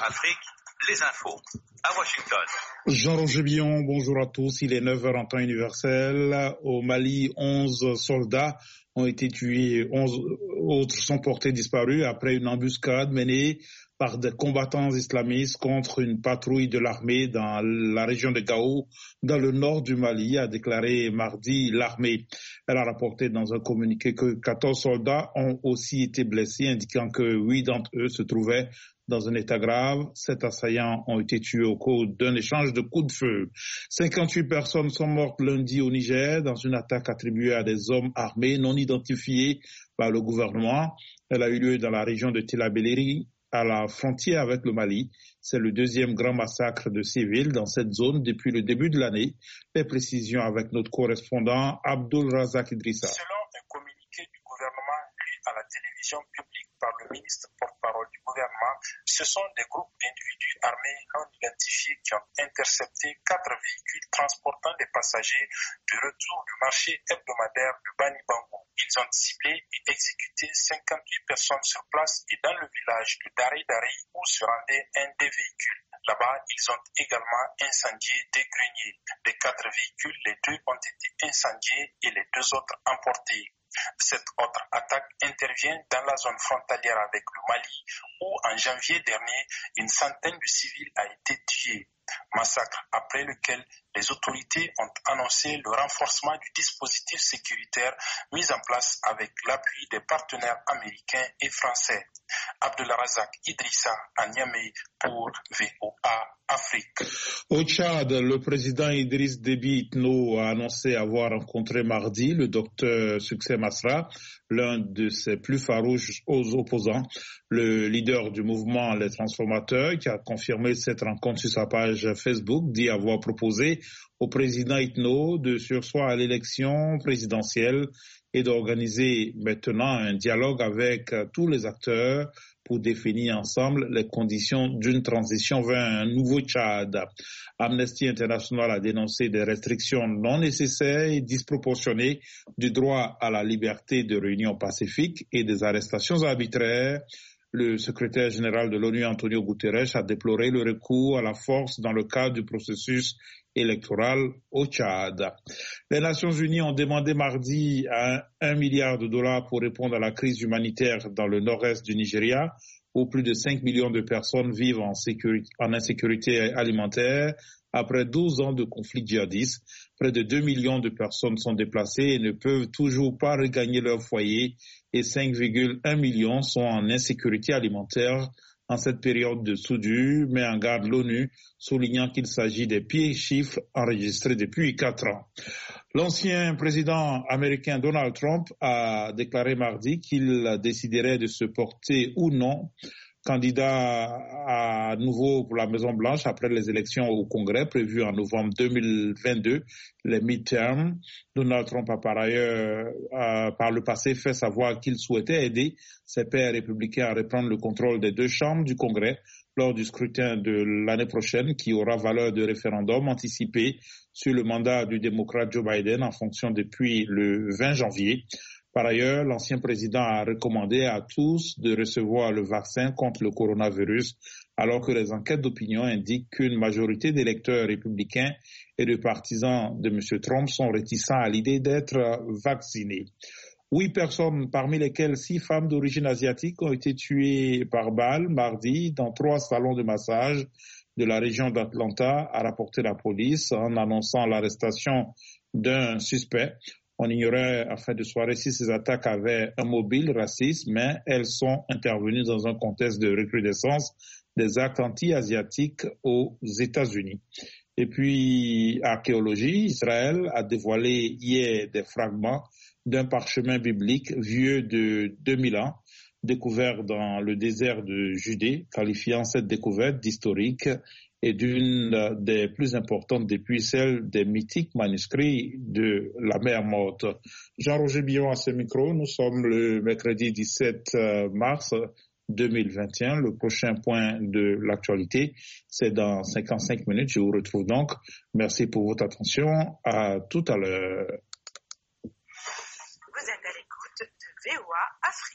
Afrique, les infos. À Washington. Jean-Roger Billon, bonjour à tous. Il est 9h en temps universel. Au Mali, 11 soldats ont été tués, 11 autres sont portés disparus après une embuscade menée par des combattants islamistes contre une patrouille de l'armée dans la région de Gao, dans le nord du Mali, a déclaré mardi l'armée. Elle a rapporté dans un communiqué que 14 soldats ont aussi été blessés, indiquant que 8 d'entre eux se trouvaient dans un état grave. 7 assaillants ont été tués au cours d'un échange de coups de feu. 58 personnes sont mortes lundi au Niger dans une attaque attribuée à des hommes armés non identifiés par le gouvernement. Elle a eu lieu dans la région de Tillabéri, à la frontière avec le Mali. C'est le deuxième grand massacre de civils dans cette zone depuis le début de l'année. Les précisions avec notre correspondant Abdul Razak Idrissa. Selon un communiqué du gouvernement lu à la télévision publique par le ministre porte-parole du gouvernement, ce sont des groupes d'individus armés non identifiés qui ont intercepté 4 véhicules transportant des passagers de retour du marché hebdomadaire de Bani Bango. Ils ont ciblé et exécuté 58 personnes sur place et dans le village de Dari où se rendait un des véhicules. Là-bas, ils ont également incendié des greniers. Des 4 véhicules, les 2 ont été incendiés et les 2 autres emportés. Cette autre attaque intervient dans la zone frontalière avec le Mali où, en janvier dernier, une centaine de civils a été tuée. Massacre après lequel les autorités ont annoncé le renforcement du dispositif sécuritaire mis en place avec l'appui des partenaires américains et français. Abdelrazak Idrissa à Niamey pour VOA Afrique. Au Tchad, le président Idriss Déby Itno a annoncé avoir rencontré mardi le docteur Succès Masra, l'un de ses plus farouches opposants, le leader du mouvement Les Transformateurs, qui a confirmé cette rencontre sur sa page Facebook, dit avoir proposé au président Itno de surseoir à l'élection présidentielle et d'organiser maintenant un dialogue avec tous les acteurs pour définir ensemble les conditions d'une transition vers un nouveau Tchad. Amnesty International a dénoncé des restrictions non nécessaires et disproportionnées du droit à la liberté de réunion pacifique et des arrestations arbitraires. Le secrétaire général de l'ONU, Antonio Guterres, a déploré le recours à la force dans le cadre du processus électoral au Tchad. Les Nations Unies ont demandé mardi $1 milliard pour répondre à la crise humanitaire dans le nord-est du Nigeria, où plus de 5 millions de personnes vivent en insécurité alimentaire après 12 ans de conflits djihadistes. Près de 2 millions de personnes sont déplacées et ne peuvent toujours pas regagner leur foyer et 5,1 millions sont en insécurité alimentaire en cette période de soudure, met en garde l'ONU, soulignant qu'il s'agit des pires chiffres enregistrés depuis 4 ans. L'ancien président américain Donald Trump a déclaré mardi qu'il déciderait de se porter ou non candidat à nouveau pour la Maison-Blanche après les élections au Congrès prévues en novembre 2022, les midterms. Donald Trump a par ailleurs, par le passé, fait savoir qu'il souhaitait aider ses pairs républicains à reprendre le contrôle des 2 chambres du Congrès lors du scrutin de l'année prochaine qui aura valeur de référendum anticipé sur le mandat du démocrate Joe Biden en fonction depuis le 20 janvier. Par ailleurs, l'ancien président a recommandé à tous de recevoir le vaccin contre le coronavirus, alors que les enquêtes d'opinion indiquent qu'une majorité d'électeurs républicains et de partisans de M. Trump sont réticents à l'idée d'être vaccinés. 8 personnes, parmi lesquelles 6 femmes d'origine asiatique, ont été tuées par balle mardi dans 3 salons de massage de la région d'Atlanta, a rapporté la police en annonçant l'arrestation d'un suspect. On ignorait en fin de soirée si ces attaques avaient un mobile raciste, mais elles sont intervenues dans un contexte de recrudescence des actes anti-asiatiques aux États-Unis. Et puis, archéologie, Israël a dévoilé hier des fragments d'un parchemin biblique vieux de 2000 ans, découvert dans le désert de Judée, qualifiant cette découverte d'historique et d'une des plus importantes depuis celle des mythiques manuscrits de la mer Morte. Jean-Roger Billon à ce micro, nous sommes le mercredi 17 mars 2021. Le prochain point de l'actualité, c'est dans 55 minutes. Je vous retrouve donc. Merci pour votre attention. À tout à l'heure. Vous êtes à l'écoute de VOA Afrique.